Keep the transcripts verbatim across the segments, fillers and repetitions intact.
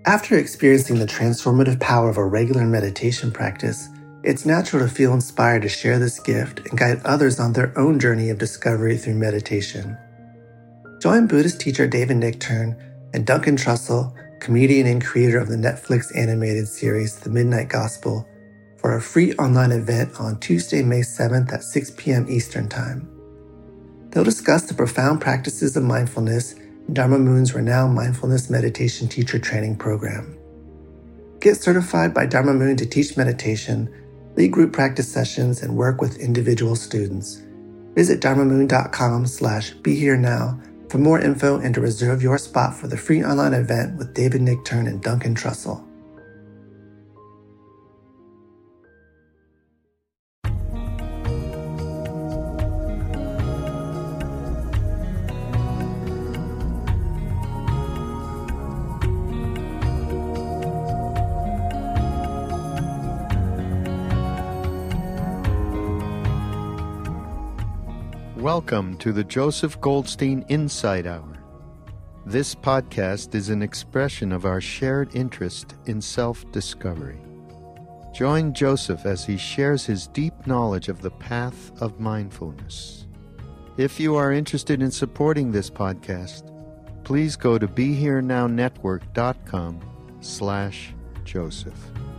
After experiencing the transformative power of a regular meditation practice, it's natural to feel inspired to share this gift and guide others on their own journey of discovery through meditation. Join Buddhist teacher David Nichtern and Duncan Trussell, comedian and creator of the Netflix animated series The Midnight Gospel, for a free online event on Tuesday, May seventh at six p.m. Eastern Time. They'll discuss the profound practices of mindfulness in Dharma Moon's renowned mindfulness meditation teacher training program. Get certified by Dharma Moon to teach meditation, lead group practice sessions, and work with individual students. Visit dharmamoon.com slash be here now for more info and to reserve your spot for the free online event with David Nichtern and Duncan Trussell. Welcome to the Joseph Goldstein Insight Hour. This podcast is an expression of our shared interest in self-discovery. Join Joseph as he shares his deep knowledge of the path of mindfulness. If you are interested in supporting this podcast, please go to BeHereNowNetwork.com slash Joseph.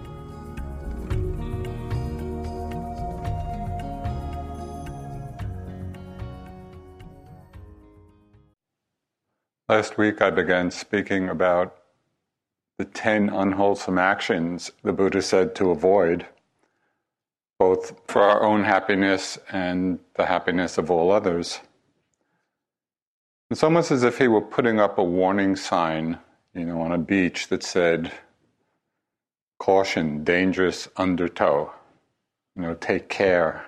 Last week I began speaking about the ten unwholesome actions the Buddha said to avoid, both for our own happiness and the happiness of all others. It's almost as if he were putting up a warning sign, you know, on a beach that said, caution, dangerous undertow, you know, take care.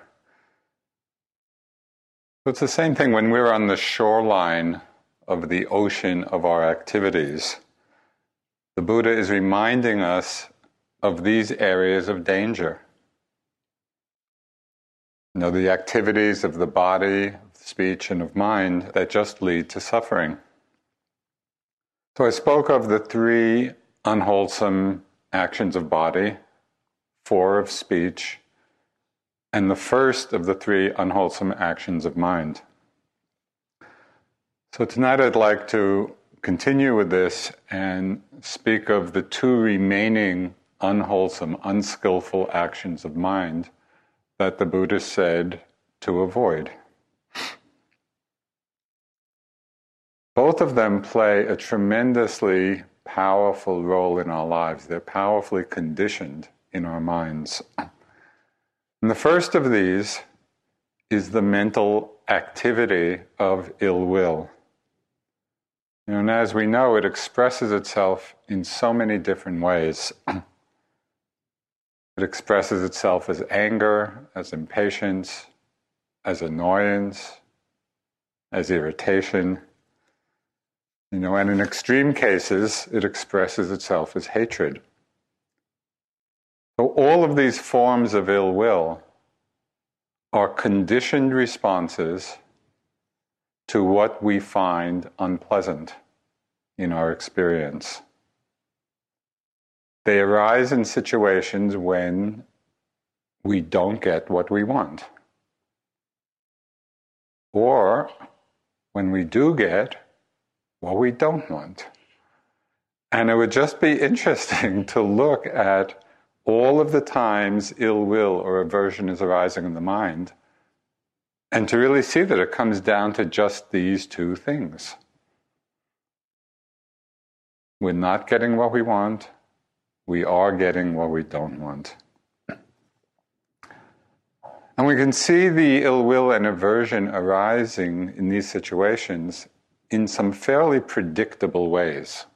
So it's the same thing when we're on the shoreline of the ocean of our activities. The Buddha is reminding us of these areas of danger. You know, the activities of the body, of speech, and of mind that just lead to suffering. So I spoke of the three unwholesome actions of body, four of speech, and the first of the three unwholesome actions of mind. So tonight I'd like to continue with this and speak of the two remaining unwholesome, unskillful actions of mind that the Buddha said to avoid. Both of them play a tremendously powerful role in our lives. They're powerfully conditioned in our minds. And the first of these is the mental activity of ill will. You know, and as we know, it expresses itself in so many different ways. It expresses itself as anger, as impatience, as annoyance, as irritation. You know, and in extreme cases, it expresses itself as hatred. So all of these forms of ill will are conditioned responses to what we find unpleasant in our experience. They arise in situations when we don't get what we want, or when we do get what we don't want. And it would just be interesting to look at all of the times ill will or aversion is arising in the mind, and to really see that it comes down to just these two things. We're not getting what we want. We are getting what we don't want. And we can see the ill will and aversion arising in these situations in some fairly predictable ways.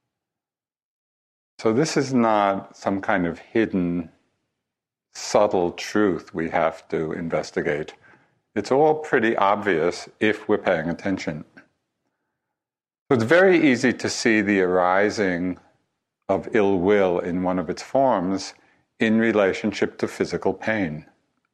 So this is not some kind of hidden, subtle truth we have to investigate. It's all pretty obvious if we're paying attention. So it's very easy to see the arising of ill will in one of its forms in relationship to physical pain.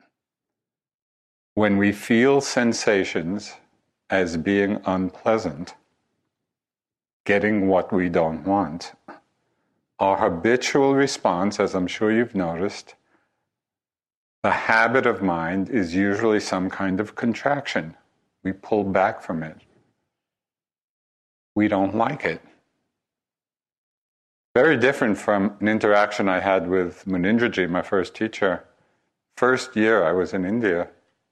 When we feel sensations as being unpleasant, getting what we don't want, our habitual response, as I'm sure you've noticed, the habit of mind is usually some kind of contraction. We pull back from it. We don't like it. Very different from an interaction I had with Munindraji, my first teacher. First year I was in India.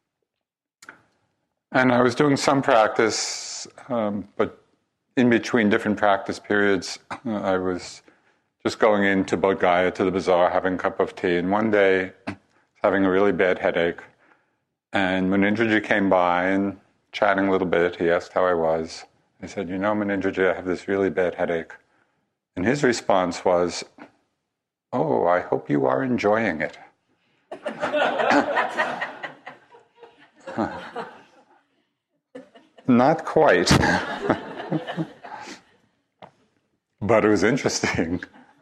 And I was doing some practice, um, but in between different practice periods, uh, I was just going into Bodh Gaya to the bazaar, having a cup of tea. And one day, I was having a really bad headache. And Munindraji came by and chatting a little bit. He asked how I was. I said, you know, Munindraji, I have this really bad headache. And his response was, oh, I hope you are enjoying it. Not quite. But it was interesting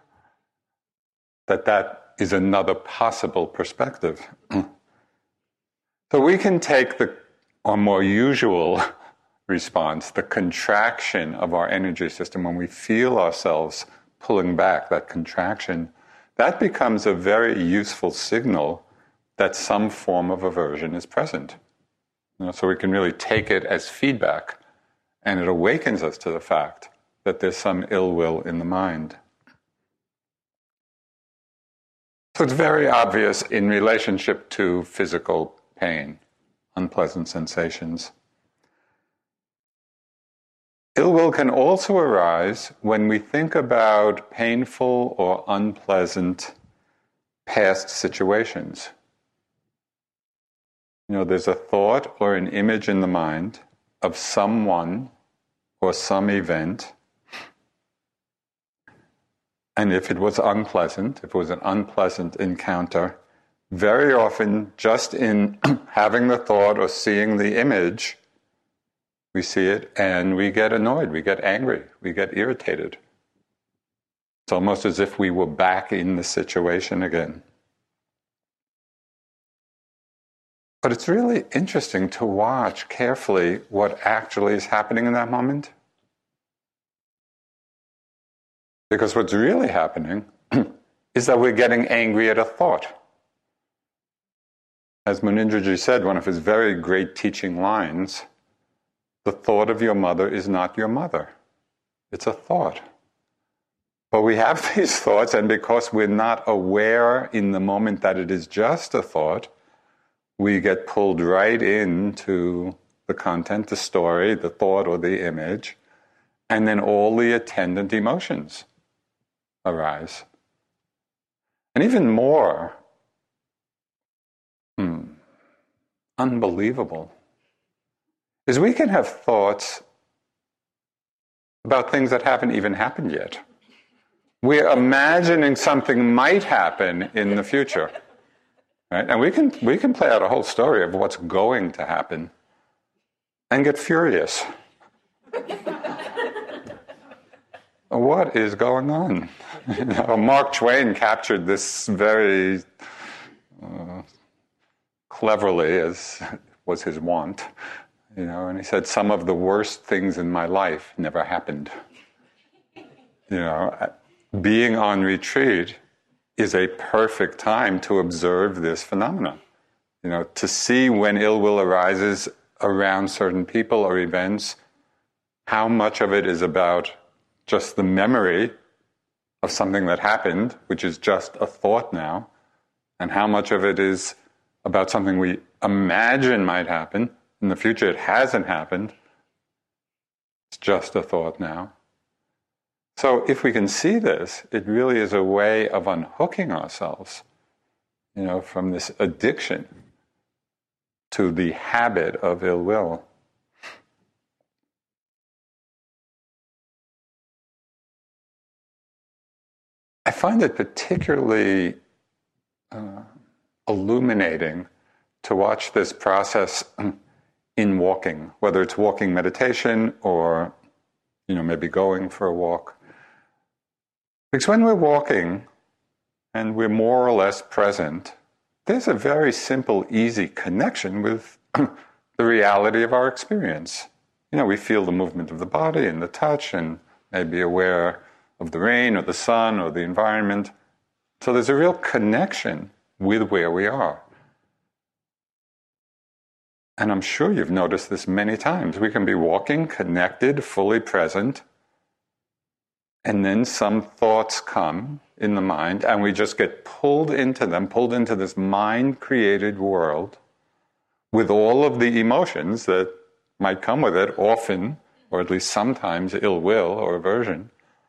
that that is another possible perspective. So we can take the our more usual response, the contraction of our energy system, when we feel ourselves pulling back, that contraction, that becomes a very useful signal that some form of aversion is present. You know, so we can really take it as feedback, and it awakens us to the fact that there's some ill will in the mind. So it's very obvious in relationship to physical pain, unpleasant sensations. Ill will can also arise when we think about painful or unpleasant past situations. You know, there's a thought or an image in the mind of someone or some event, and if it was unpleasant, if it was an unpleasant encounter, very often just in having the thought or seeing the image, we see it and we get annoyed, we get angry, we get irritated. It's almost as if we were back in the situation again. But it's really interesting to watch carefully what actually is happening in that moment. Because what's really happening is that we're getting angry at a thought. As Munindraji said, one of his very great teaching lines, the thought of your mother is not your mother. It's a thought. But we have these thoughts, and because we're not aware in the moment that it is just a thought, we get pulled right into the content, the story, the thought or the image, and then all the attendant emotions arise. And even more hmm, unbelievable is we can have thoughts about things that haven't even happened yet. We're imagining something might happen in the future. Right? And we can we can play out a whole story of what's going to happen and get furious. What is going on? You know, Mark Twain captured this very uh, cleverly, as was his wont. You know, and he said, some of the worst things in my life never happened. You know, being on retreat is a perfect time to observe this phenomenon. You know, to see when ill will arises around certain people or events, how much of it is about just the memory of something that happened, which is just a thought now, and how much of it is about something we imagine might happen. In the future, it hasn't happened. It's just a thought now. So if we can see this, it really is a way of unhooking ourselves, you know, from this addiction to the habit of ill will. I find it particularly uh, illuminating to watch this process in walking, whether it's walking meditation or, you know, maybe going for a walk. Because when we're walking and we're more or less present, there's a very simple, easy connection with the reality of our experience. You know, we feel the movement of the body and the touch and maybe aware of the rain or the sun or the environment. So there's a real connection with where we are. And I'm sure you've noticed this many times. We can be walking, connected, fully present, and then some thoughts come in the mind, and we just get pulled into them, pulled into this mind-created world with all of the emotions that might come with it, often, or at least sometimes, ill will or aversion.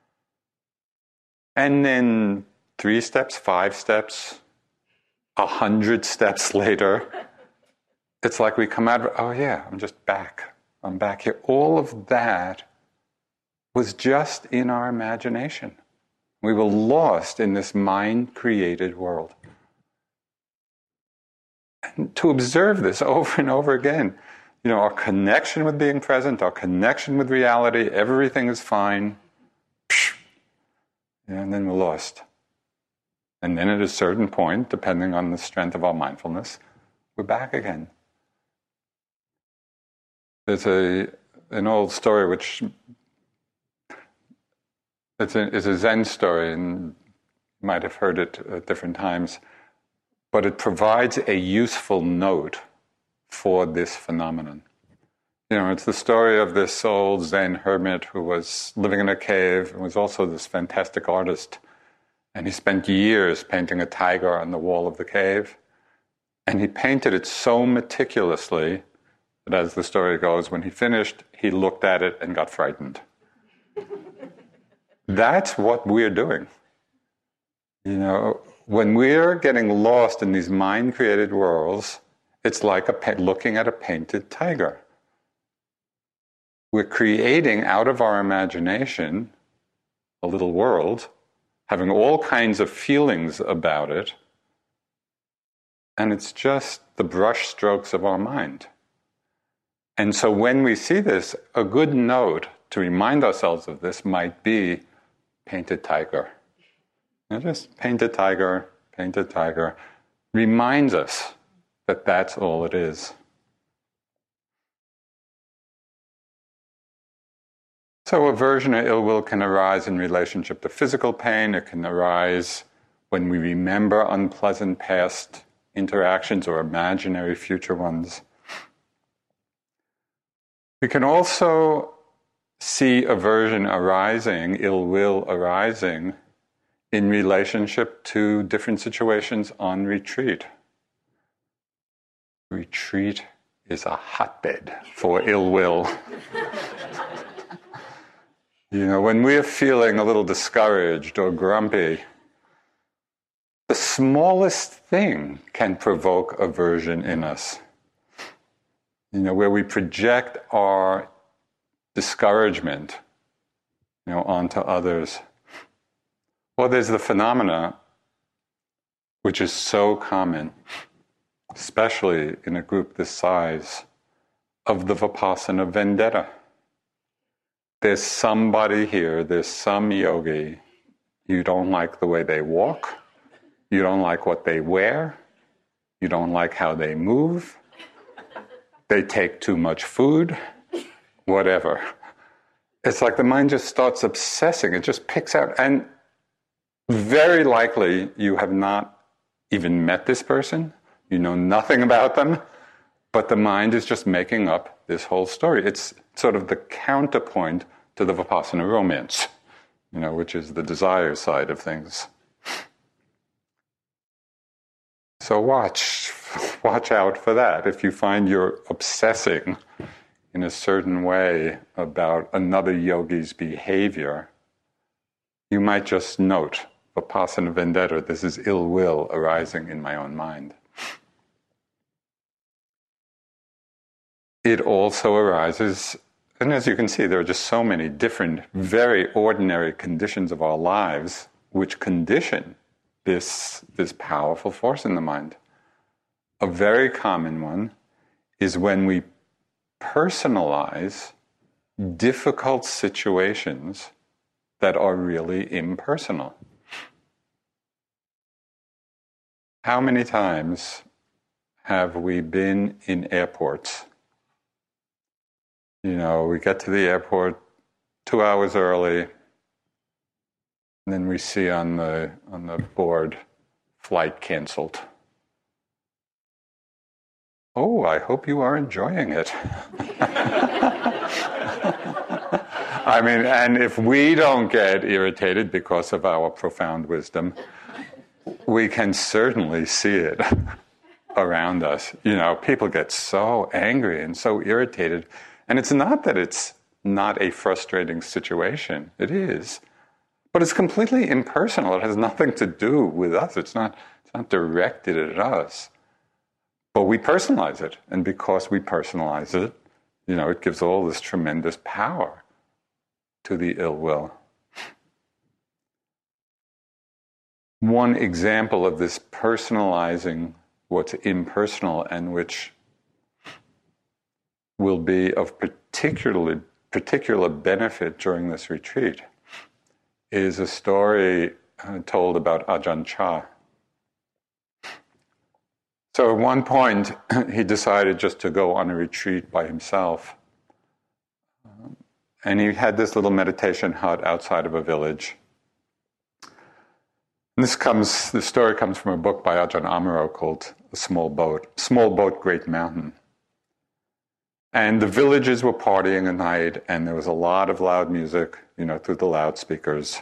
And then three steps, five steps, a hundred steps later, it's like we come out of, oh yeah, I'm just back. I'm back here. All of that was just in our imagination. We were lost in this mind-created world. And to observe this over and over again, you know, our connection with being present, our connection with reality, everything is fine, and then we're lost. And then at a certain point, depending on the strength of our mindfulness, we're back again. There's a an old story which it's a, it's a Zen story, and you might have heard it at different times, but it provides a useful note for this phenomenon. You know, it's the story of this old Zen hermit who was living in a cave and was also this fantastic artist. And he spent years painting a tiger on the wall of the cave. And he painted it so meticulously that, as the story goes, when he finished, he looked at it and got frightened. That's what we're doing. You know, when we're getting lost in these mind-created worlds, it's like a pa- looking at a painted tiger. We're creating out of our imagination a little world, having all kinds of feelings about it, and it's just the brush strokes of our mind. And so when we see this, a good note to remind ourselves of this might be painted tiger. You know, just painted tiger, painted tiger, reminds us that that's all it is. So aversion or ill will can arise in relationship to physical pain. It can arise when we remember unpleasant past interactions or imaginary future ones. We can also see aversion arising, ill will arising, in relationship to different situations on retreat. Retreat is a hotbed for ill will. You know, when we're feeling a little discouraged or grumpy, the smallest thing can provoke aversion in us. You know, where we project our discouragement, you know, onto others. Well, there's the phenomena which is so common, especially in a group this size, of the Vipassana vendetta. There's somebody here, there's some yogi, you don't like the way they walk, you don't like what they wear, you don't like how they move, they take too much food, whatever. It's like the mind just starts obsessing, it just picks out, and very likely you have not even met this person, you know nothing about them, but the mind is just making up this whole story. It's sort of the counterpoint to the Vipassana romance, you know, which is the desire side of things. So watch, watch out for that. If you find you're obsessing in a certain way about another yogi's behavior, you might just note, Vipassana vendetta, this is ill will arising in my own mind. It also arises, and as you can see, there are just so many different, very ordinary conditions of our lives which condition this, this powerful force in the mind. A very common one is when we personalize difficult situations that are really impersonal. How many times have we been in airports? You know, we get to the airport two hours early, And then we see on the on the board, flight canceled. Oh, I hope you are enjoying it. I mean, and if we don't get irritated because of our profound wisdom, we can certainly see it around us. You know, people get so angry and so irritated. And it's not that it's not a frustrating situation. It is. But it's completely impersonal. It has nothing to do with us. It's not, it's not directed at us. But we personalize it. And because we personalize it, you know, it gives all this tremendous power to the ill will. One example of this personalizing what's impersonal and which will be of particularly particular benefit during this retreat is a story uh, told about Ajahn Chah. So at one point, he decided just to go on a retreat by himself. Um, and he had this little meditation hut outside of a village. And this comes, the story comes from a book by Ajahn Amaro called A Small Boat, Small Boat, Great Mountain. And the villagers were partying at night, and there was a lot of loud music, you know, through the loudspeakers.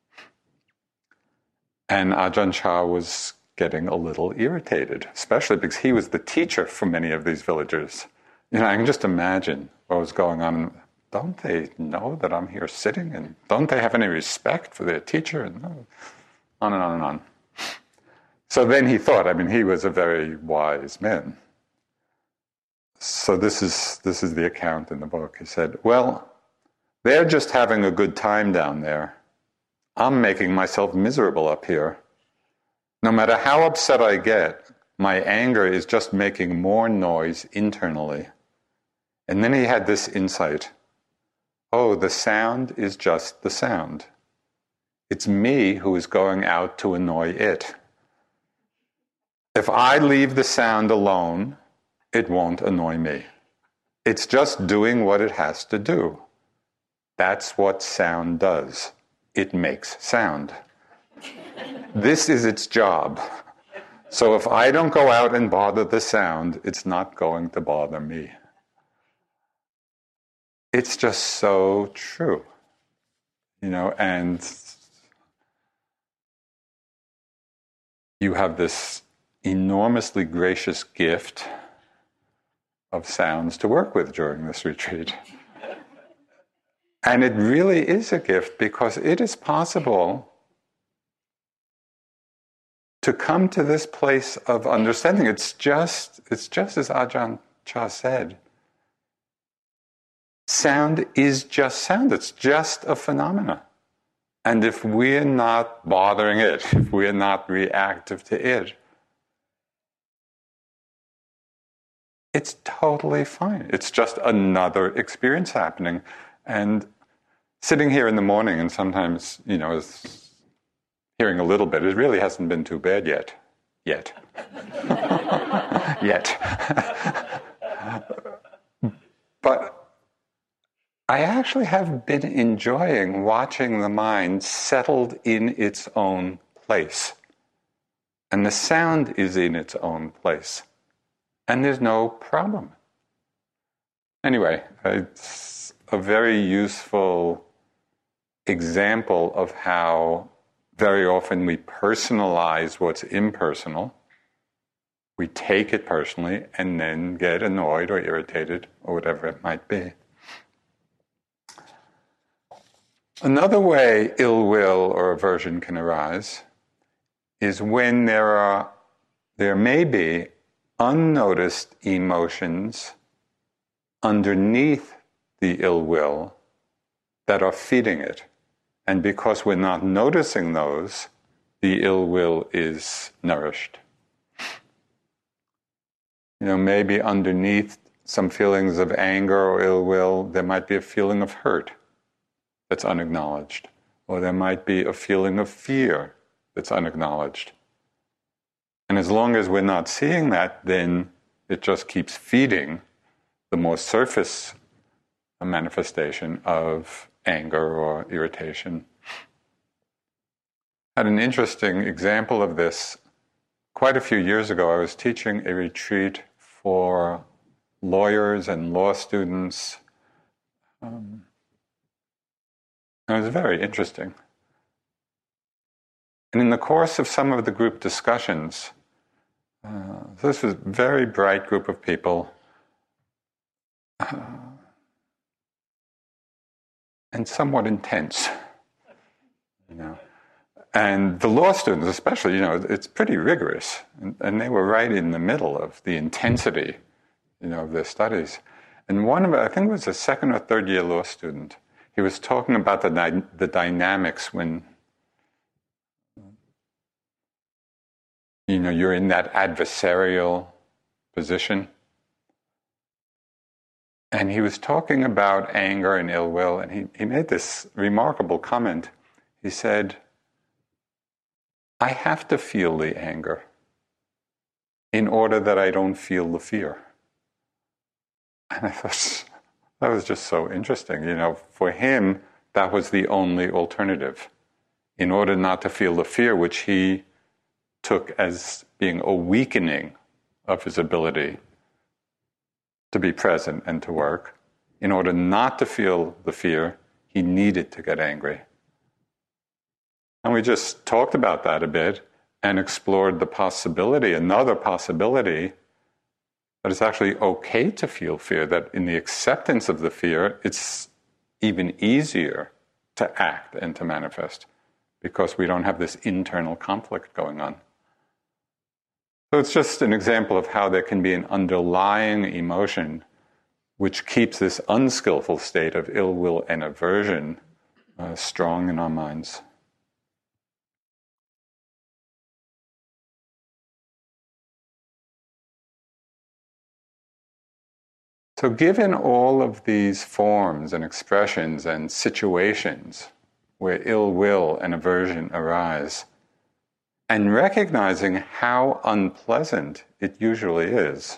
And Ajahn Chah was getting a little irritated, especially because he was the teacher for many of these villagers. You know, I can just imagine what was going on. Don't they know that I'm here sitting? And don't they have any respect for their teacher? And on and on and on. So then he thought, I mean, he was a very wise man. So this is this is the account in the book. He said, well, they're just having a good time down there. I'm making myself miserable up here. No matter how upset I get, my anger is just making more noise internally. And then he had this insight. Oh, the sound is just the sound. It's me who is going out to annoy it. If I leave the sound alone, it won't annoy me. It's just doing what it has to do. That's what sound does. It makes sound. This is its job. So if I don't go out and bother the sound, it's not going to bother me. It's just so true. You know, and you have this enormously gracious gift of sounds to work with during this retreat. And it really is a gift because it is possible to come to this place of understanding. It's just, it's just as Ajahn Chah said. Sound is just sound. It's just a phenomena. And if we're not bothering it, if we're not reactive to it, it's totally fine. It's just another experience happening. And sitting here in the morning and sometimes, you know, is hearing a little bit, it really hasn't been too bad yet. Yet. Yet. But I actually have been enjoying watching the mind settled in its own place. And the sound is in its own place. And there's no problem. Anyway, it's a very useful example of how very often we personalize what's impersonal. We take it personally and then get annoyed or irritated or whatever it might be. Another way ill will or aversion can arise is when there are, there may be unnoticed emotions underneath the ill will that are feeding it. And because we're not noticing those, the ill will is nourished. You know, maybe underneath some feelings of anger or ill will, there might be a feeling of hurt that's unacknowledged. Or there might be a feeling of fear that's unacknowledged. And as long as we're not seeing that, then it just keeps feeding the more surface manifestation of anger or irritation. had an interesting example of this. Quite a few years ago, I was teaching a retreat for lawyers and law students. Um, it was very interesting. And in the course of some of the group discussions, uh, this was a very bright group of people, uh, and somewhat intense, you know. And the law students especially, you know, it's pretty rigorous. And, and they were right in the middle of the intensity, you know, of their studies. And one of, I think it was a second or third year law student, he was talking about the, dy- the dynamics when, you know, you're in that adversarial position. And he was talking about anger and ill will, and he, he made this remarkable comment. He said, I have to feel the anger in order that I don't feel the fear. And I thought, that was just so interesting. You know, for him, that was the only alternative. In order not to feel the fear, which he took as being a weakening of his ability to be present and to work, in order not to feel the fear, he needed to get angry. And we just talked about that a bit and explored the possibility, another possibility, that it's actually okay to feel fear, that in the acceptance of the fear, it's even easier to act and to manifest because we don't have this internal conflict going on. So it's just an example of how there can be an underlying emotion which keeps this unskillful state of ill will and aversion uh, strong in our minds. So given all of these forms and expressions and situations where ill will and aversion arise, and recognizing how unpleasant it usually is,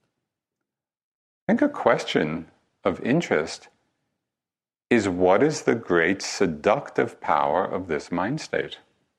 I think a question of interest is, what is the great seductive power of this mind state?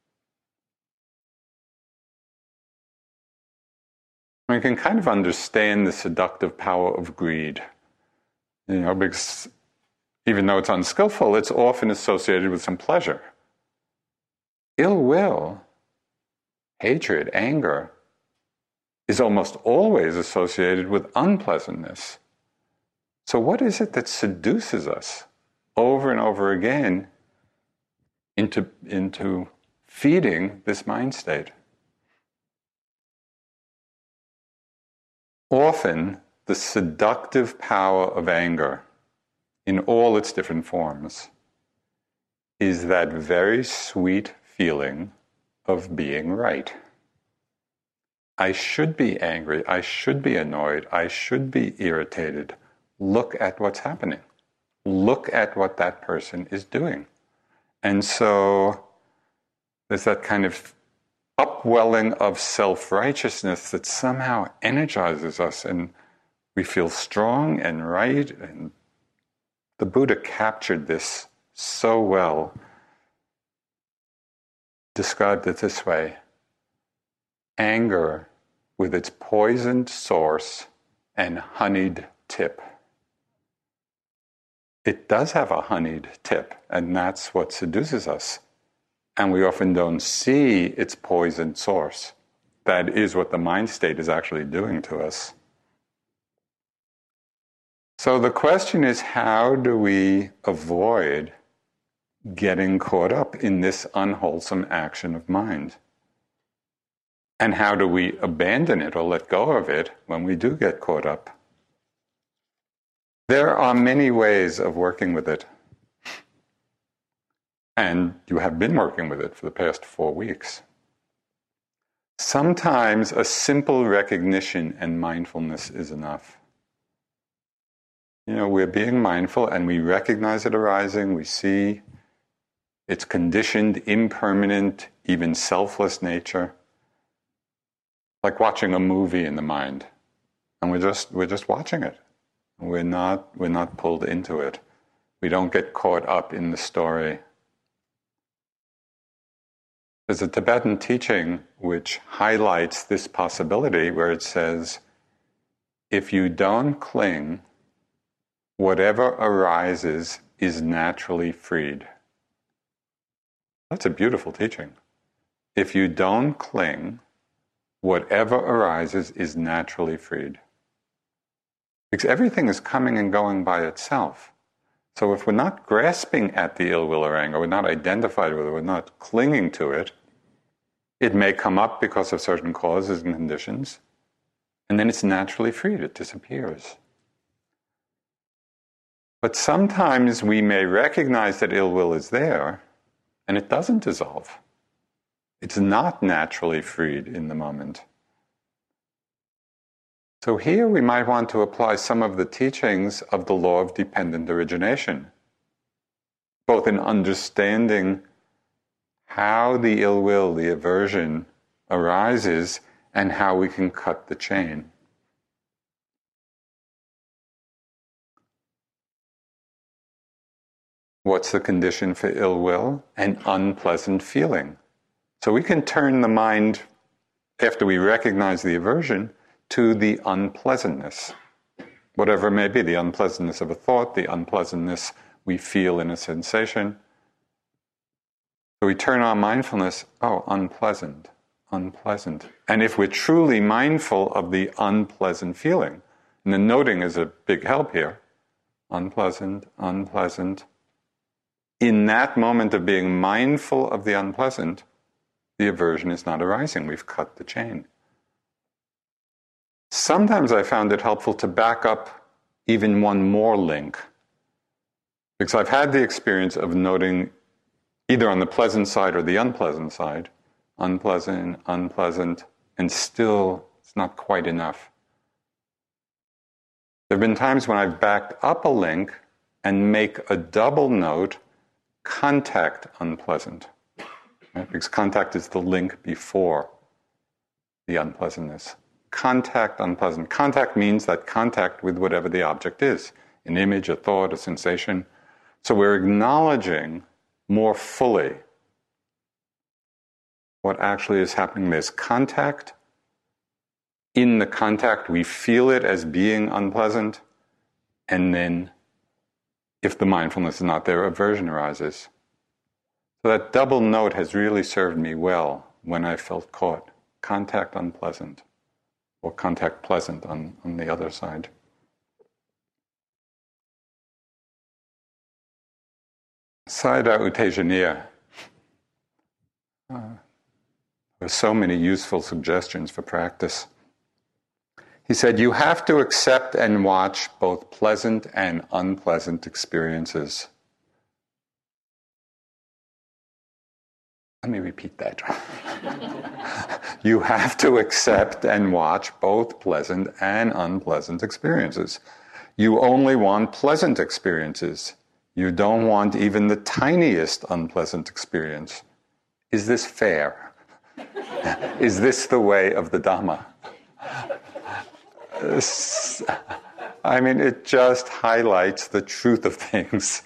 We can kind of understand the seductive power of greed, you know, because even though it's unskillful, it's often associated with some pleasure. Ill will, hatred, anger, is almost always associated with unpleasantness. So what is it that seduces us over and over again into, into feeding this mind state? Often, the seductive power of anger, in all its different forms, is that very sweet feeling of being right. I should be angry, I should be annoyed, I should be irritated. Look at what's happening. Look at what that person is doing. And so there's that kind of upwelling of self-righteousness that somehow energizes us, and we feel strong and right. And the Buddha captured this so well, described it this way: anger with its poisoned source and honeyed tip. It does have a honeyed tip, and that's what seduces us. And we often don't see its poisoned source. That is what the mind state is actually doing to us. So the question is, how do we avoid getting caught up in this unwholesome action of mind? And how do we abandon it or let go of it when we do get caught up? There are many ways of working with it. And you have been working with it for the past four weeks. Sometimes a simple recognition and mindfulness is enough. You know, we're being mindful and we recognize it arising, we see its conditioned, impermanent, even selfless nature. Like watching a movie in the mind. And we're just we're just watching it. We're not we're not pulled into it. We don't get caught up in the story. There's a Tibetan teaching which highlights this possibility where it says, if you don't cling, whatever arises is naturally freed. That's a beautiful teaching. If you don't cling, whatever arises is naturally freed. Because everything is coming and going by itself. So if we're not grasping at the ill will or anger, we're not identified with it, we're not clinging to it, it may come up because of certain causes and conditions, and then it's naturally freed, it disappears. But sometimes we may recognize that ill will is there, and it doesn't dissolve. It's not naturally freed in the moment. So here we might want to apply some of the teachings of the law of dependent origination, both in understanding how the ill will, the aversion, arises and how we can cut the chain. What's the condition for ill will? An unpleasant feeling. So we can turn the mind, after we recognize the aversion, to the unpleasantness. Whatever it may be, the unpleasantness of a thought, the unpleasantness we feel in a sensation. So we turn our mindfulness, oh, unpleasant, unpleasant. And if we're truly mindful of the unpleasant feeling, and the noting is a big help here, unpleasant, unpleasant. In that moment of being mindful of the unpleasant, the aversion is not arising. We've cut the chain. Sometimes I found it helpful to back up even one more link, because I've had the experience of noting either on the pleasant side or the unpleasant side, unpleasant, unpleasant, and still it's not quite enough. There have been times when I've backed up a link and make a double note, contact unpleasant, right? Because contact is the link before the unpleasantness. Contact unpleasant. Contact means that contact with whatever the object is, an image, a thought, a sensation. So we're acknowledging more fully what actually is happening. There's contact. In the contact, we feel it as being unpleasant, and then if the mindfulness is not there, aversion arises. So that double note has really served me well when I felt caught. Contact unpleasant, or contact pleasant on, on the other side. Sayadaw U Tejaniya. Uh, there are so many useful suggestions for practice. He said, you have to accept and watch both pleasant and unpleasant experiences. Let me repeat that. You have to accept and watch both pleasant and unpleasant experiences. You only want pleasant experiences. You don't want even the tiniest unpleasant experience. Is this fair? Is this the way of the Dhamma? I mean, it just highlights the truth of things.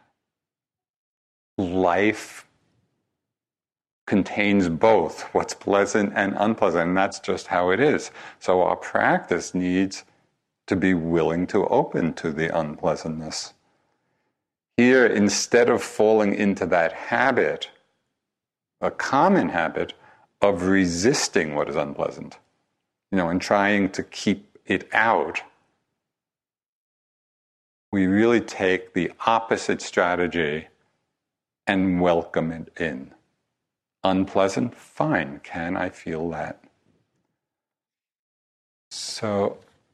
Life contains both what's pleasant and unpleasant, and that's just how it is. So our practice needs to be willing to open to the unpleasantness. Here, instead of falling into that habit, a common habit of resisting what is unpleasant, you know, and trying to keep it out, we really take the opposite strategy and welcome it in. Unpleasant? Fine. Can I feel that? So,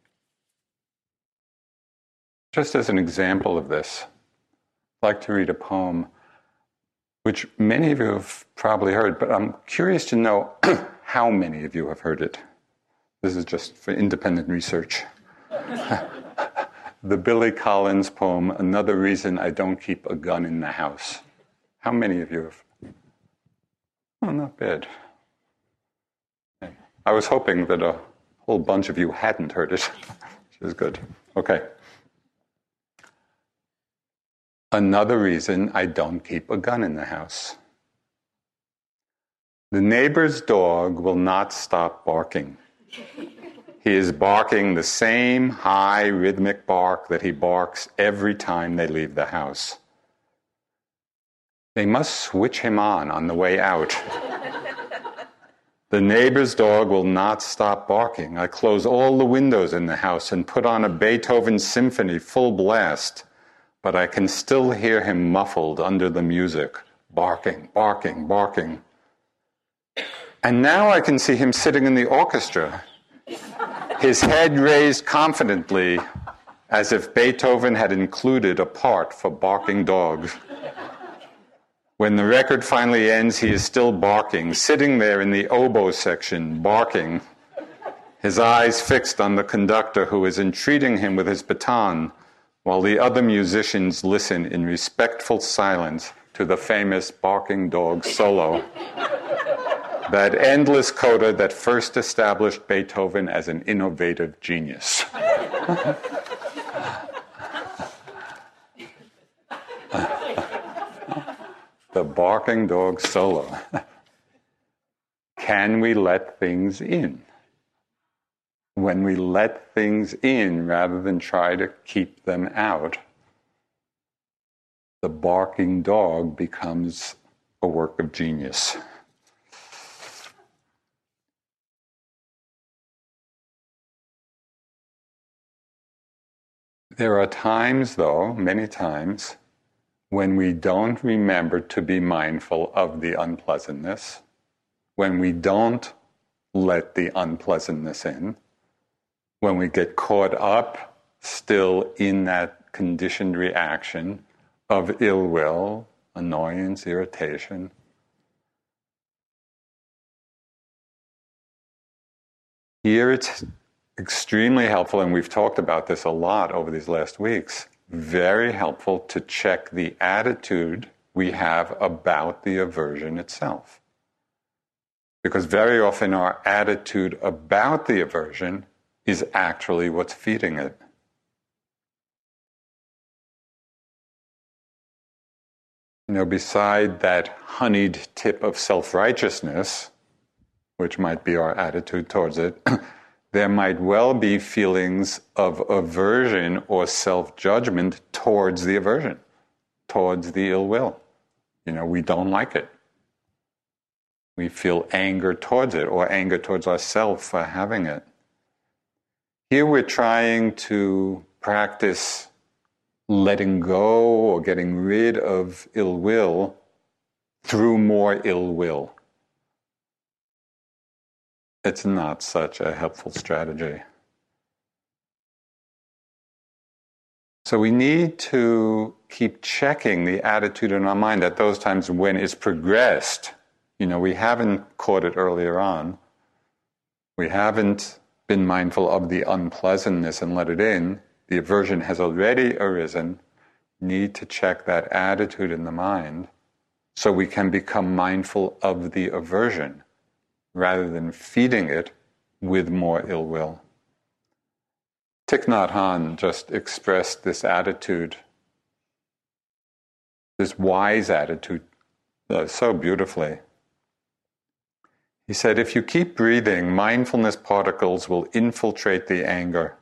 just as an example of this, I'd like to read a poem which many of you have probably heard, but I'm curious to know how many of you have heard it. This is just for independent research. The Billy Collins poem, Another Reason I Don't Keep a Gun in the House. How many of you have? Oh, not bad. I was hoping that a whole bunch of you hadn't heard it, which is good. Okay. Another reason I don't keep a gun in the house. The neighbor's dog will not stop barking. He is barking the same high rhythmic bark that he barks every time they leave the house. They must switch him on on the way out. The neighbor's dog will not stop barking. I close all the windows in the house and put on a Beethoven symphony full blast, but I can still hear him muffled under the music, barking, barking, barking. And now I can see him sitting in the orchestra, his head raised confidently, as if Beethoven had included a part for barking dogs. When the record finally ends, he is still barking, sitting there in the oboe section, barking, his eyes fixed on the conductor who is entreating him with his baton, while the other musicians listen in respectful silence to the famous barking dog solo. That endless coda that first established Beethoven as an innovative genius. The barking dog solo. Can we let things in? When we let things in rather than try to keep them out, the barking dog becomes a work of genius. There are times, though, many times, when we don't remember to be mindful of the unpleasantness, when we don't let the unpleasantness in, when we get caught up still in that conditioned reaction of ill will, annoyance, irritation. Here it's extremely helpful, and we've talked about this a lot over these last weeks, very helpful to check the attitude we have about the aversion itself. Because very often our attitude about the aversion is actually what's feeding it. You know, beside that honeyed tip of self-righteousness, which might be our attitude towards it, there might well be feelings of aversion or self-judgment towards the aversion, towards the ill will. You know, we don't like it. We feel anger towards it, or anger towards ourselves for having it. Here we're trying to practice letting go or getting rid of ill will through more ill will. It's not such a helpful strategy. So we need to keep checking the attitude in our mind at those times when it's progressed. You know, we haven't caught it earlier on. We haven't been mindful of the unpleasantness and let it in. The aversion has already arisen. Need to check that attitude in the mind so we can become mindful of the aversion, rather than feeding it with more ill will. Thich Nhat Hanh just expressed this attitude, this wise attitude, uh, so beautifully. He said, if you keep breathing, mindfulness particles will infiltrate the anger.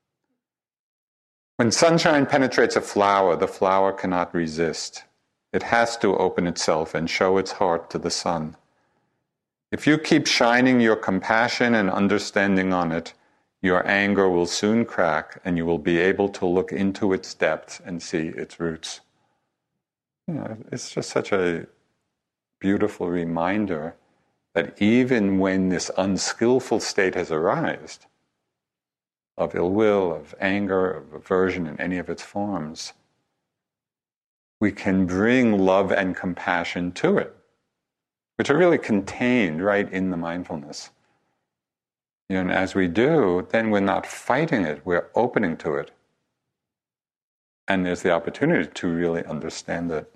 When sunshine penetrates a flower, the flower cannot resist. It has to open itself and show its heart to the sun. If you keep shining your compassion and understanding on it, your anger will soon crack and you will be able to look into its depths and see its roots. You know, it's just such a beautiful reminder that even when this unskillful state has arisen, of ill will, of anger, of aversion in any of its forms, we can bring love and compassion to it, which are really contained right in the mindfulness. You know, and as we do, then we're not fighting it, we're opening to it. And there's the opportunity to really understand it.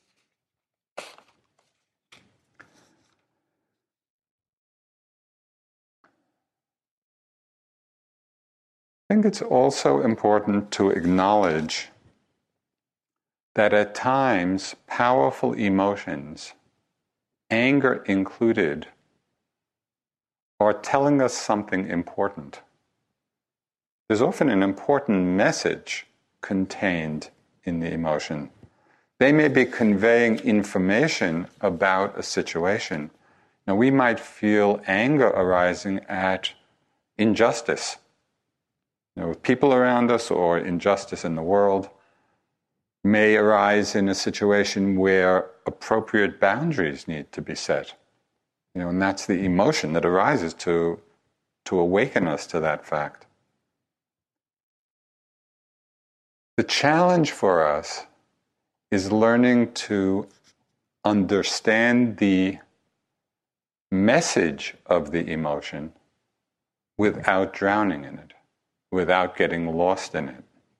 I think it's also important to acknowledge that at times powerful emotions, anger included, are telling us something important. There's often an important message contained in the emotion. They may be conveying information about a situation. Now, we might feel anger arising at injustice, you know, with people around us, or injustice in the world. May arise in a situation where appropriate boundaries need to be set. You know, and that's the emotion that arises to, to awaken us to that fact. The challenge for us is learning to understand the message of the emotion without drowning in it, without getting lost in it,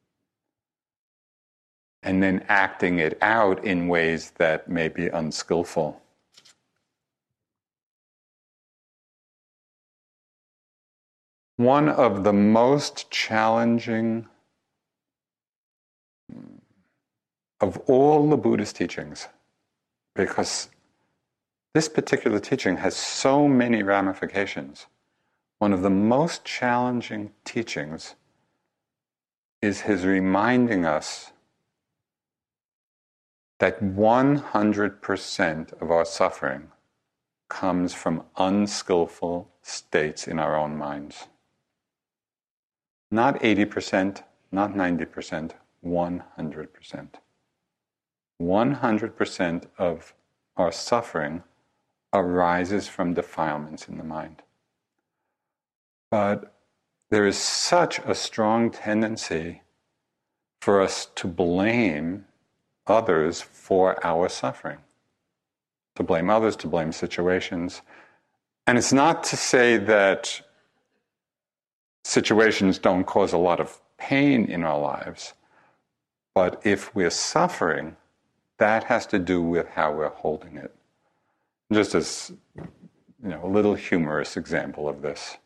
and then acting it out in ways that may be unskillful. One of the most challenging of all the Buddhist teachings, because this particular teaching has so many ramifications, one of the most challenging teachings is his reminding us that one hundred percent of our suffering comes from unskillful states in our own minds. Not eighty percent, not ninety percent, one hundred percent. one hundred percent of our suffering arises from defilements in the mind. But there is such a strong tendency for us to blame others for our suffering, to blame others, to blame situations. And it's not to say that situations don't cause a lot of pain in our lives, but if we're suffering, that has to do with how we're holding it. Just as, you know, a little humorous example of this.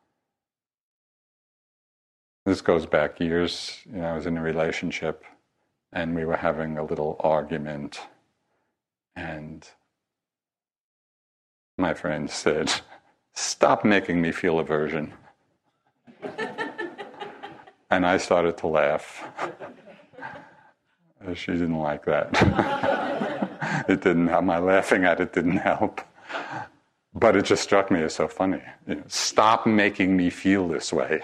This goes back years. You know, I was in a relationship, and we were having a little argument, and my friend said, "Stop making me feel aversion." And I started to laugh. She didn't like that. It didn't help. My laughing at it didn't help. But it just struck me as so funny. You know, stop making me feel this way.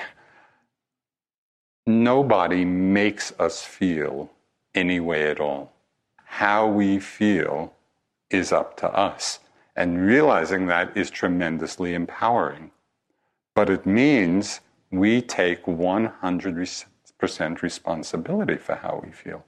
Nobody makes us feel any way at all. How we feel is up to us. And realizing that is tremendously empowering. But it means we take one hundred percent responsibility for how we feel.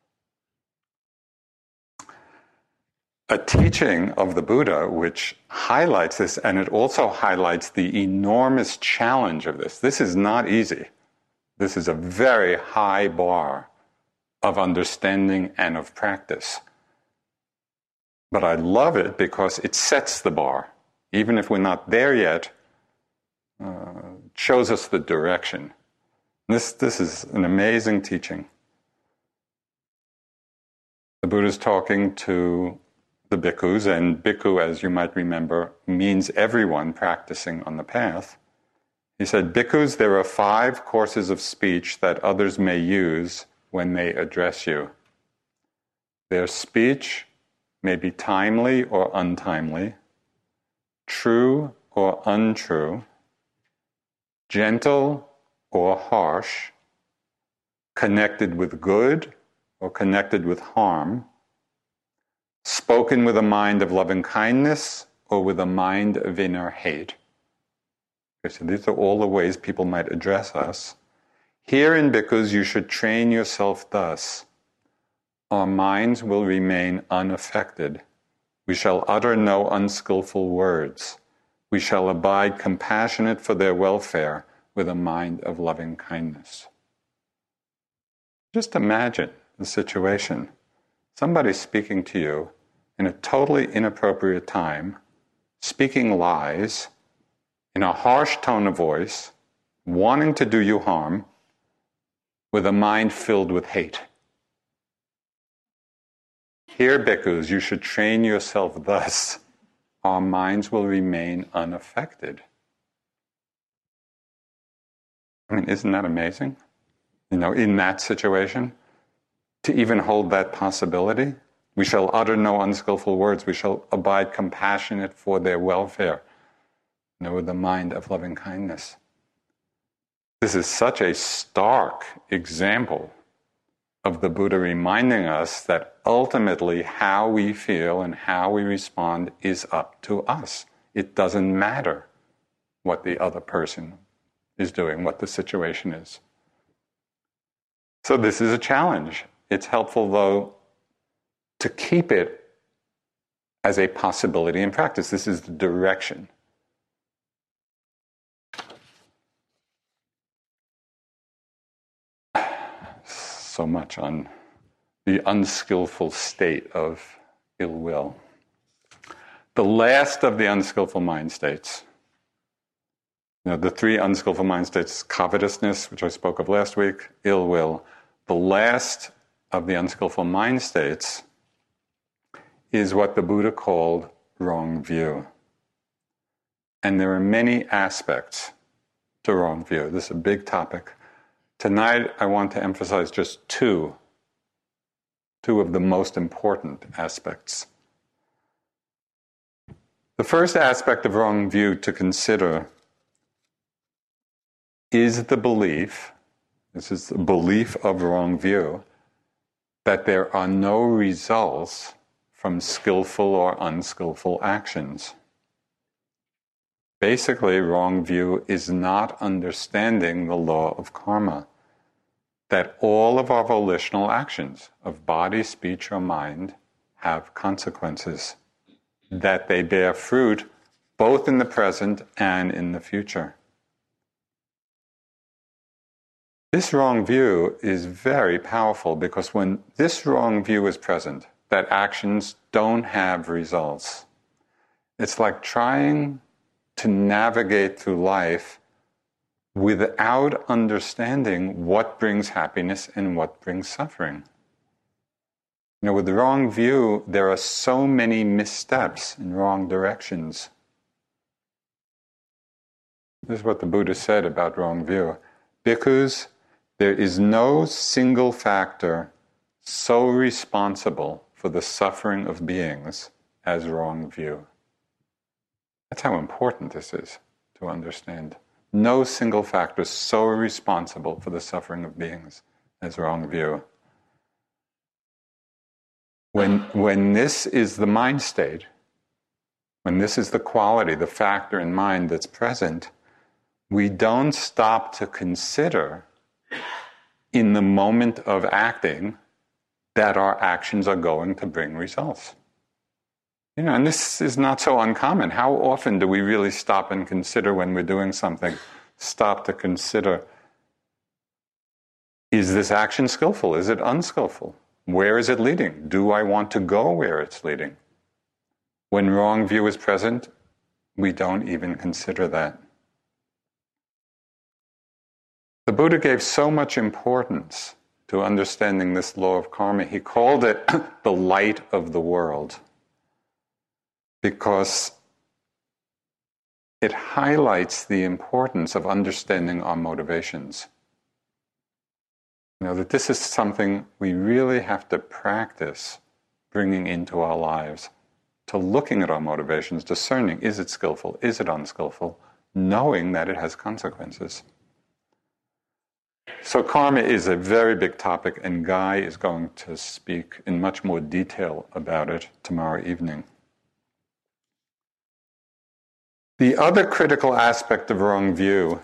A teaching of the Buddha which highlights this, and it also highlights the enormous challenge of this. This is not easy. This is a very high bar of understanding and of practice. But I love it because it sets the bar. Even if we're not there yet, uh, shows us the direction. This, this is an amazing teaching. The Buddha's talking to the bhikkhus, and bhikkhu, as you might remember, means everyone practicing on the path. He said, "Bhikkhus, there are five courses of speech that others may use when they address you. Their speech may be timely or untimely, true or untrue, gentle or harsh, connected with good or connected with harm, spoken with a mind of loving kindness or with a mind of inner hate." Okay, so these are all the ways people might address us. "Herein, bhikkhus, you should train yourself thus. Our minds will remain unaffected. We shall utter no unskillful words. We shall abide compassionate for their welfare with a mind of loving kindness." Just imagine the situation. Somebody speaking to you in a totally inappropriate time, speaking lies, in a harsh tone of voice, wanting to do you harm, with a mind filled with hate. "Here, bhikkhus, you should train yourself thus. our minds will remain unaffected. I mean, isn't that amazing? You know, in that situation, to even hold that possibility, we shall utter no unskillful words, we shall abide compassionate for their welfare, you know, with a mind of loving kindness. This is such a stark example of the Buddha reminding us that ultimately how we feel and how we respond is up to us. It doesn't matter what the other person is doing, what the situation is. So this is a challenge. It's helpful, though, to keep it as a possibility in practice. This is the direction. So much on the unskillful state of ill will. The last of the unskillful mind states, you know, the three unskillful mind states, covetousness, which I spoke of last week, ill will. The last of the unskillful mind states is what the Buddha called wrong view. And there are many aspects to wrong view. This is a big topic. Tonight, I want to emphasize just two, two of the most important aspects. The first aspect of wrong view to consider is the belief, this is the belief of wrong view, that there are no results from skillful or unskillful actions. Basically, wrong view is not understanding the law of karma, that all of our volitional actions of body, speech, or mind have consequences, that they bear fruit both in the present and in the future. This wrong view is very powerful because when this wrong view is present, that actions don't have results, it's like trying to navigate through life without understanding what brings happiness and what brings suffering. You know, with the wrong view, there are so many missteps in wrong directions. This is what the Buddha said about wrong view. Bhikkhus, there is no single factor so responsible for the suffering of beings as wrong view. That's how important this is to understand. No single factor is so responsible for the suffering of beings as wrong view. When, when this is the mind state, when this is the quality, the factor in mind that's present, we don't stop to consider in the moment of acting that our actions are going to bring results. You know, and this is not so uncommon. How often do we really stop and consider when we're doing something, stop to consider, is this action skillful? Is it unskillful? Where is it leading? Do I want to go where it's leading? When wrong view is present, we don't even consider that. The Buddha gave so much importance to understanding this law of karma. He called it the light of the world, because it highlights the importance of understanding our motivations. You know, that this is something we really have to practice bringing into our lives, to looking at our motivations, discerning, is it skillful, is it unskillful, knowing that it has consequences. So karma is a very big topic, and Guy is going to speak in much more detail about it tomorrow evening. The other critical aspect of wrong view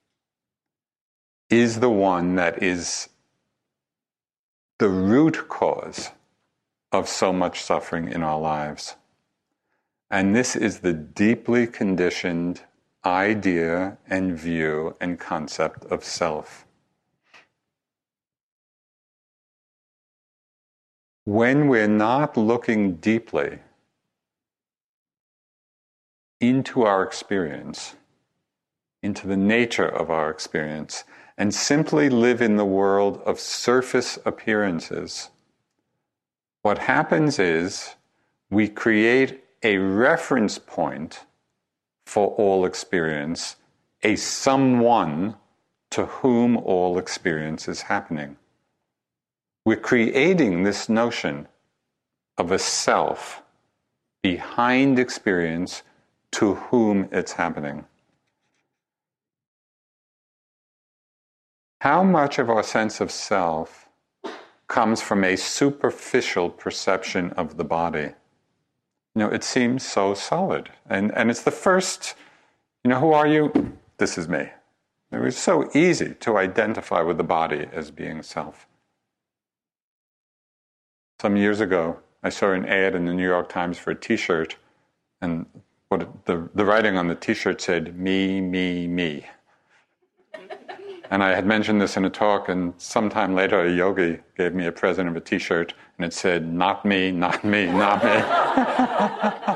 is the one that is the root cause of so much suffering in our lives. And this is the deeply conditioned idea and view and concept of self. When we're not looking deeply into our experience, into the nature of our experience, and simply live in the world of surface appearances, what happens is we create a reference point for all experience, a someone to whom all experience is happening. We're creating this notion of a self behind experience to whom it's happening. How much of our sense of self comes from a superficial perception of the body? You know, it seems so solid. And, and it's the first, you know, who are you? This is me. It was so easy to identify with the body as being self. Some years ago, I saw an ad in the New York Times for a T-shirt, and what it, the, the writing on the T-shirt said, me, me, me. And I had mentioned this in a talk, and sometime later a yogi gave me a present of a T-shirt, and it said, not me, not me, not me.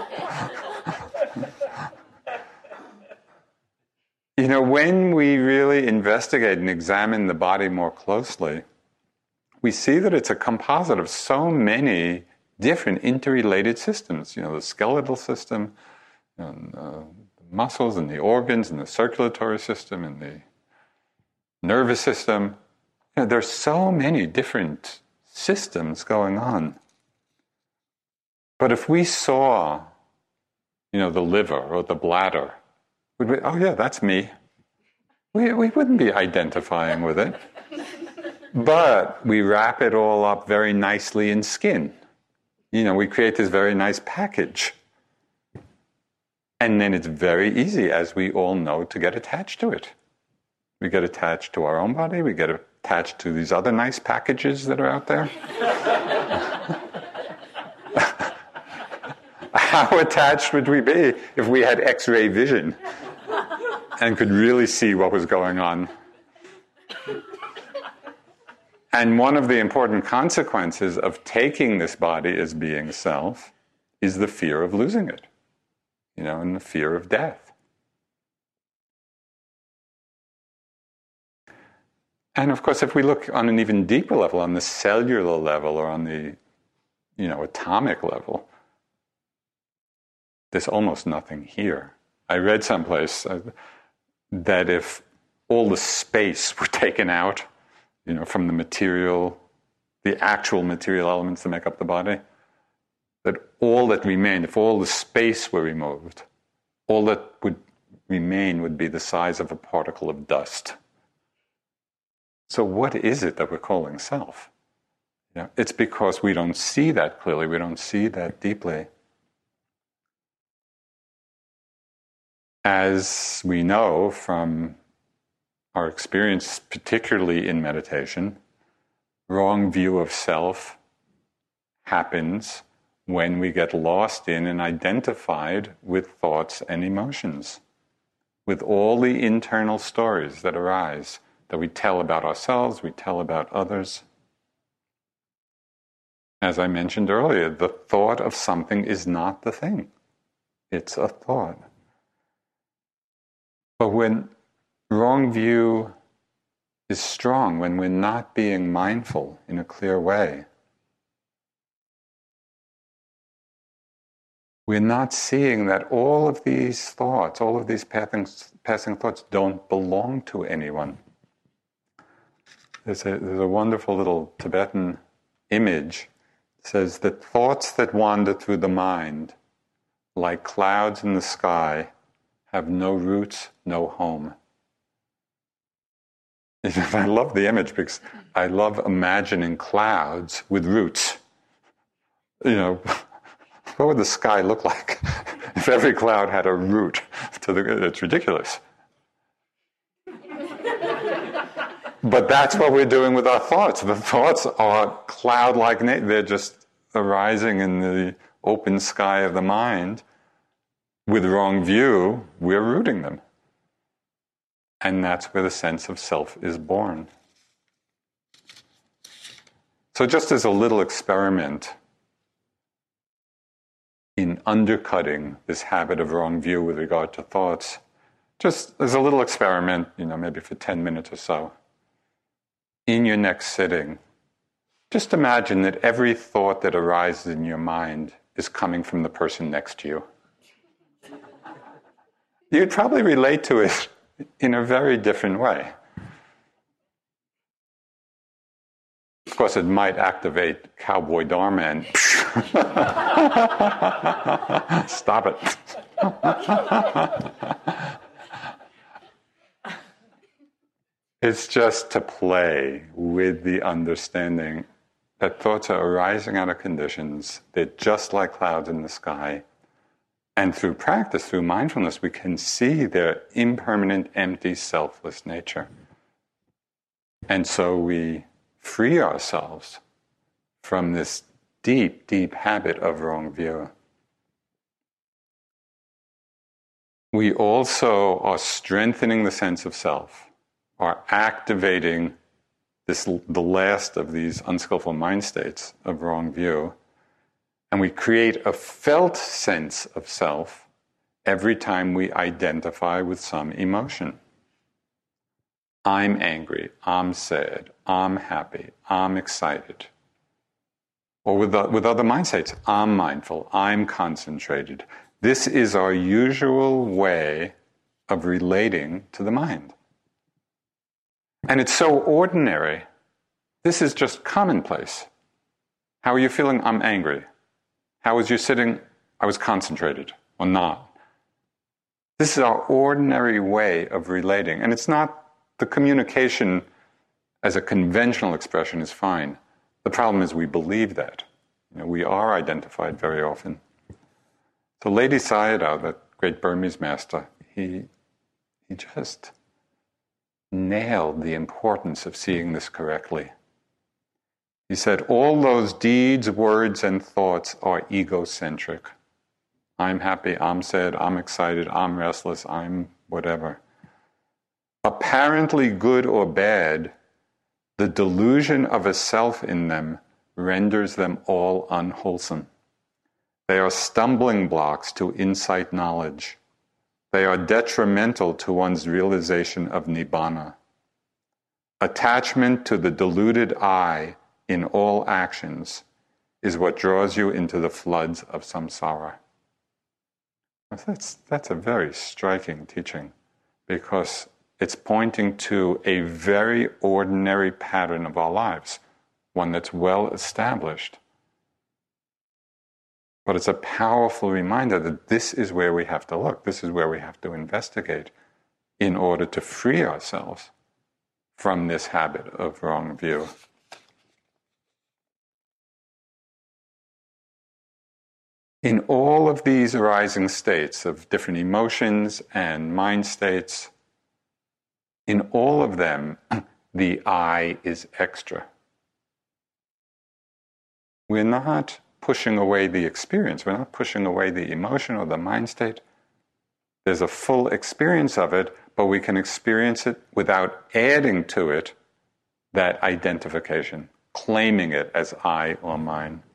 You know, when we really investigate and examine the body more closely, we see that it's a composite of so many different interrelated systems. You know, the skeletal system, and uh, the muscles, and the organs, and the circulatory system, and the nervous system. You know, there's so many different systems going on. But if we saw, you know, the liver or the bladder, we'd be, oh yeah, that's me. We, we wouldn't be identifying with it. But we wrap it all up very nicely in skin. You know, we create this very nice package. And then it's very easy, as we all know, to get attached to it. We get attached to our own body, we get attached to these other nice packages that are out there. How attached would we be if we had X-ray vision and could really see what was going on? And one of the important consequences of taking this body as being self is the fear of losing it, you know, and the fear of death. And of course, if we look on an even deeper level, on the cellular level or on the, you know, atomic level, there's almost nothing here. I read someplace uh, that if all the space were taken out, you know, from the material, the actual material elements that make up the body, that all that remained, if all the space were removed, all that would remain would be the size of a particle of dust. So what is it that we're calling self? You know, it's because we don't see that clearly, we don't see that deeply. As we know from our experience, particularly in meditation, wrong view of self happens when we get lost in and identified with thoughts and emotions, with all the internal stories that arise, that we tell about ourselves, we tell about others. As I mentioned earlier, the thought of something is not the thing. It's a thought. But when wrong view is strong, when we're not being mindful in a clear way, we're not seeing that all of these thoughts, all of these passing, passing thoughts don't belong to anyone. There's a, there's a wonderful little Tibetan image. It says that thoughts that wander through the mind, like clouds in the sky, have no roots, no home. I love the image because I love imagining clouds with roots. You know, what would the sky look like if every cloud had a root? To the, it's ridiculous. But that's what we're doing with our thoughts. The thoughts are cloud-like. They're just arising in the open sky of the mind. With wrong view, we're rooting them. And that's where the sense of self is born. So just as a little experiment in undercutting this habit of wrong view with regard to thoughts, just as a little experiment, you know, maybe for ten minutes or so, in your next sitting, just imagine that every thought that arises in your mind is coming from the person next to you. You'd probably relate to it in a very different way. Of course, it might activate Cowboy Dharma and stop it. It's just to play with the understanding that thoughts are arising out of conditions. They're just like clouds in the sky. And through practice, through mindfulness, we can see their impermanent, empty, selfless nature. And so we free ourselves from this deep, deep habit of wrong view. We also are strengthening the sense of self, are activating this, the last of these unskillful mind states of wrong view, and we create a felt sense of self every time we identify with some emotion. I'm angry, I'm sad, I'm happy, I'm excited. Or with, the, with other mind states, I'm mindful, I'm concentrated. This is our usual way of relating to the mind. And it's so ordinary. This is just commonplace. How are you feeling? I'm angry. How was you sitting? I was concentrated or not. This is our ordinary way of relating. And it's not the communication as a conventional expression is fine. The problem is we believe that. You know, we are identified very often. So Ledi Sayadaw, that great Burmese master, he, he just nailed the importance of seeing this correctly. He said, all those deeds, words, and thoughts are egocentric. I'm happy, I'm sad, I'm excited, I'm restless, I'm whatever. Apparently good or bad, the delusion of a self in them renders them all unwholesome. They are stumbling blocks to insight knowledge. They are detrimental to one's realization of nibbana. Attachment to the deluded I in all actions is what draws you into the floods of samsara. That's, that's a very striking teaching, because it's pointing to a very ordinary pattern of our lives, one that's well established. But it's a powerful reminder that this is where we have to look, this is where we have to investigate in order to free ourselves from this habit of wrong view. In all of these arising states of different emotions and mind states, in all of them, the I is extra. We're not pushing away the experience. We're not pushing away the emotion or the mind state. There's a full experience of it, but we can experience it without adding to it that identification, claiming it as I or mine.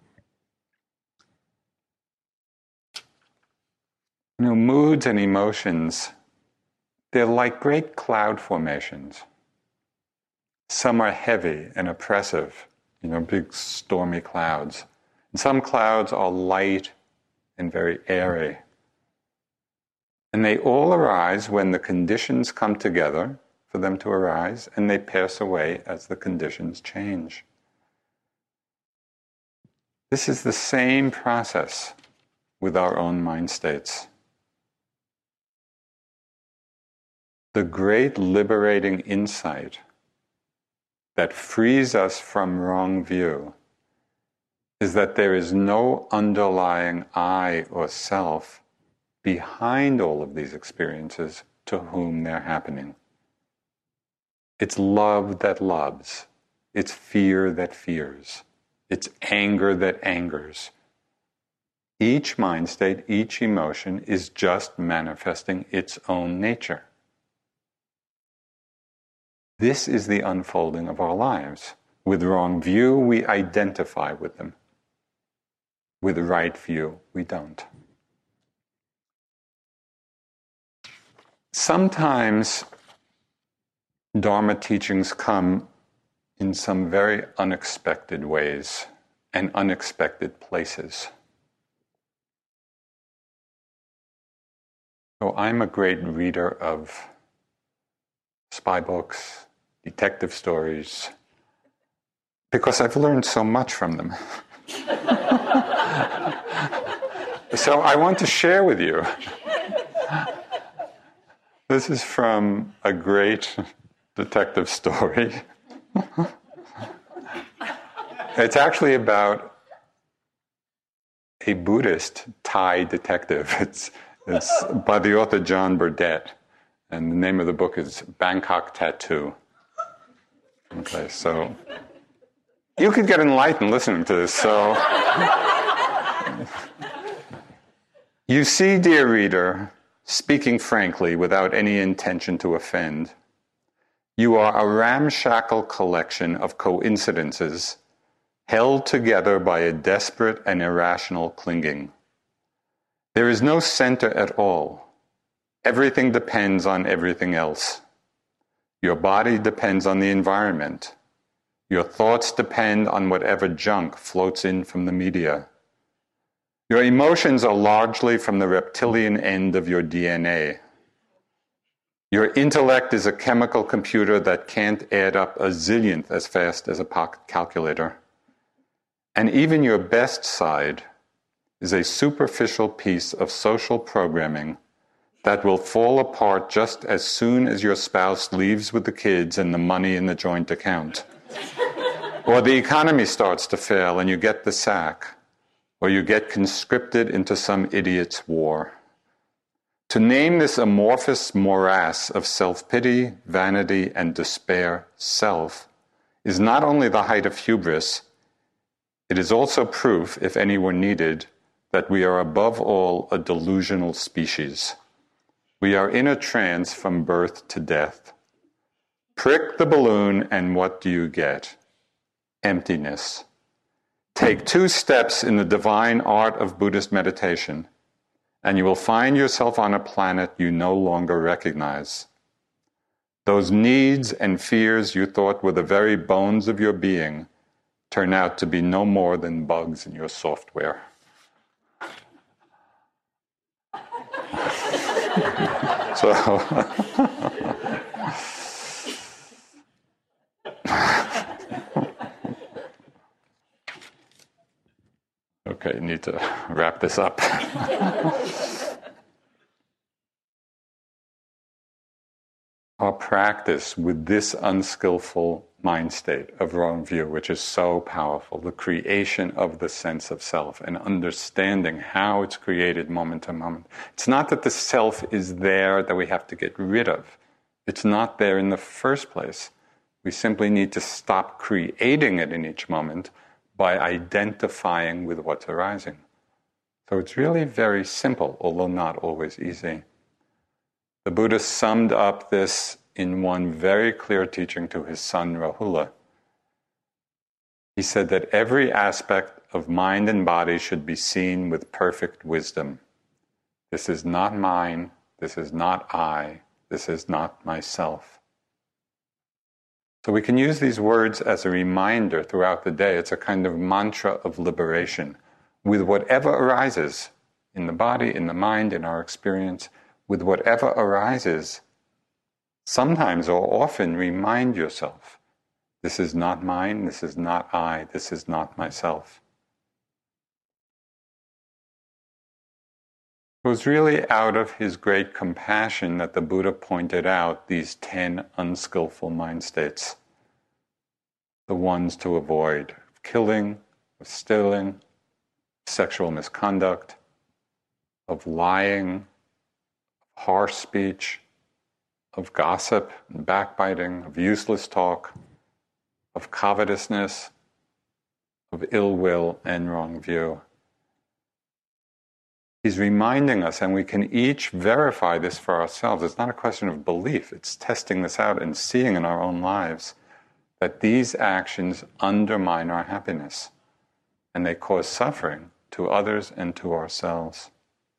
You know, moods and emotions, they're like great cloud formations. Some are heavy and oppressive, you know, big stormy clouds. And some clouds are light and very airy. And they all arise when the conditions come together for them to arise, and they pass away as the conditions change. This is the same process with our own mind states. The great liberating insight that frees us from wrong view is that there is no underlying I or self behind all of these experiences to whom they're happening. It's love that loves. It's fear that fears. It's anger that angers. Each mind state, each emotion is just manifesting its own nature. This is the unfolding of our lives. With wrong view, we identify with them. With right view, we don't. Sometimes Dharma teachings come in some very unexpected ways and unexpected places. So I'm a great reader of spy books, detective stories, because I've learned so much from them. So I want to share with you. This is from a great detective story. It's actually about a Buddhist Thai detective. It's, it's by the author John Burdett. And the name of the book is Bangkok Tattoo. Okay, so you could get enlightened listening to this. So you see, dear reader, speaking frankly without any intention to offend, you are a ramshackle collection of coincidences held together by a desperate and irrational clinging. There is no center at all. Everything depends on everything else. Your body depends on the environment. Your thoughts depend on whatever junk floats in from the media. Your emotions are largely from the reptilian end of your D N A. Your intellect is a chemical computer that can't add up a zillionth as fast as a pocket calculator. And even your best side is a superficial piece of social programming that will fall apart just as soon as your spouse leaves with the kids and the money in the joint account. Or the economy starts to fail and you get the sack. Or you get conscripted into some idiot's war. To name this amorphous morass of self-pity, vanity, and despair self is not only the height of hubris, it is also proof, if any were needed, that we are above all a delusional species. We are in a trance from birth to death. Prick the balloon, and what do you get? Emptiness. Take two steps in the divine art of Buddhist meditation, and you will find yourself on a planet you no longer recognize. Those needs and fears you thought were the very bones of your being turn out to be no more than bugs in your software. So, okay, need to wrap this up. Our practice with this unskillful mind state of wrong view, which is so powerful, the creation of the sense of self and understanding how it's created moment to moment. It's not that the self is there that we have to get rid of. It's not there in the first place. We simply need to stop creating it in each moment by identifying with what's arising. So it's really very simple, although not always easy. The Buddha summed up this in one very clear teaching to his son Rahula. He said that every aspect of mind and body should be seen with perfect wisdom. This is not mine, this is not I, this is not myself. So we can use these words as a reminder throughout the day. It's a kind of mantra of liberation. With whatever arises in the body, in the mind, in our experience, with whatever arises, sometimes or often remind yourself, this is not mine, this is not I, this is not myself. It was really out of his great compassion that the Buddha pointed out these ten unskillful mind states, the ones to avoid: killing, of stealing, sexual misconduct, of lying, harsh speech, of gossip and backbiting, of useless talk, of covetousness, of ill will and wrong view. He's reminding us, and we can each verify this for ourselves. It's not a question of belief, it's testing this out and seeing in our own lives that these actions undermine our happiness and they cause suffering to others and to ourselves.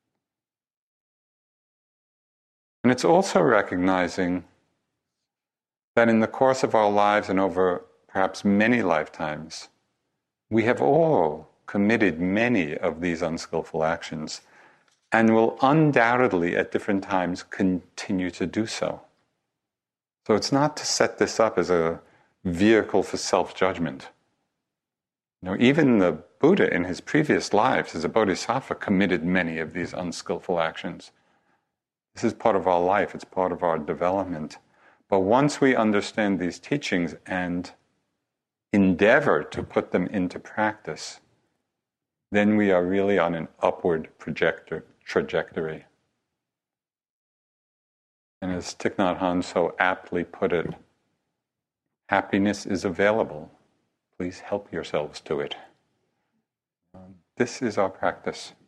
And it's also recognizing that in the course of our lives and over perhaps many lifetimes, we have all committed many of these unskillful actions. and will undoubtedly at different times continue to do so. So it's not to set this up as a vehicle for self-judgment. You know, even the Buddha in his previous lives as a bodhisattva committed many of these unskillful actions. This is part of our life, it's part of our development. But once we understand these teachings and endeavor to put them into practice, then we are really on an upward projector, trajectory. And as Thich Nhat Hanh so aptly put it, happiness is available. Please help yourselves to it. Um, this is our practice.